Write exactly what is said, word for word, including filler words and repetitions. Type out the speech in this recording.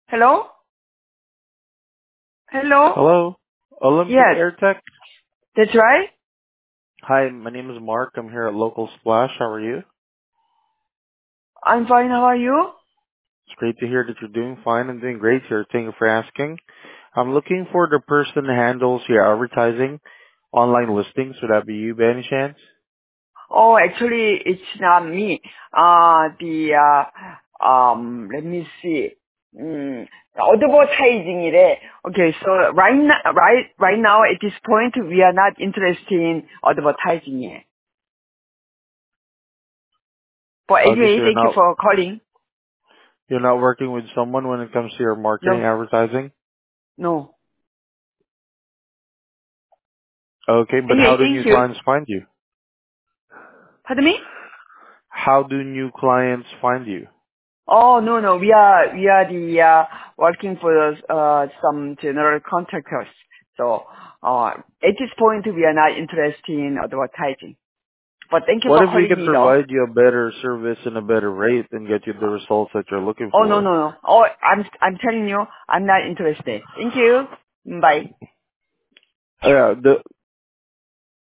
Hello? Hello? Hello, Olympic Yes, Air Tech. that's right. Hi, my name is Mark. I'm here at Local Splash. How are you? I'm fine. How are you? It's great to hear that you're doing fine. I'm doing great here. Thank you for asking. I'm looking for the person that handles your advertising, online listings. Would that be you by any chance? Oh, actually, it's not me. Uh, the, uh, um, let me see. Mm, advertising. Okay, so right now, right, right now at this point, we are not interested in advertising. But Okay, so anyway, you're thank you not for calling. you're not working with someone when it comes to your marketing No, advertising. no. Okay, but Anyway, how do thank new you. clients find you? Pardon me? How do new clients find you? Oh, no, no. We are, we are the, uh, working for, uh, some general contractors. So, uh, at this point, we are not interested in advertising. But thank you What for if we calling could me though. provide you a better service and a better rate and get you the results that you're looking Oh, no, for? no, no. Oh, I'm, I'm telling you, I'm not interested. Thank you. Bye. Yeah, the